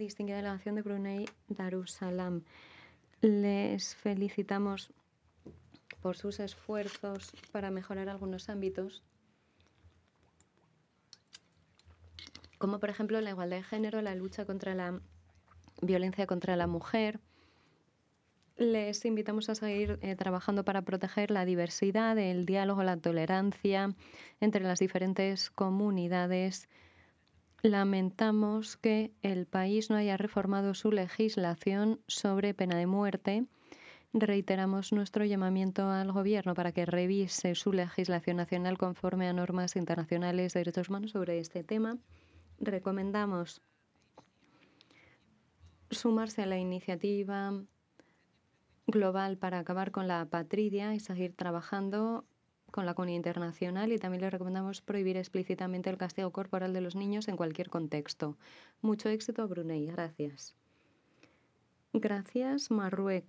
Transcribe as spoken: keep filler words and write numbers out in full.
distinguida delegación de Brunei Darussalam. Les felicitamos por sus esfuerzos para mejorar algunos ámbitos, como por ejemplo la igualdad de género, la lucha contra la violencia contra la mujer. Les invitamos a seguir eh, trabajando para proteger la diversidad, el diálogo, la tolerancia entre las diferentes comunidades. Lamentamos que el país no haya reformado su legislación sobre pena de muerte. Reiteramos nuestro llamamiento al Gobierno para que revise su legislación nacional conforme a normas internacionales de derechos humanos sobre este tema. Recomendamos sumarse a la iniciativa global para acabar con la apatridia y seguir trabajando con la comunidad internacional, y también le recomendamos prohibir explícitamente el castigo corporal de los niños en cualquier contexto. Mucho éxito a Brunei. Gracias. Gracias, Marruecos.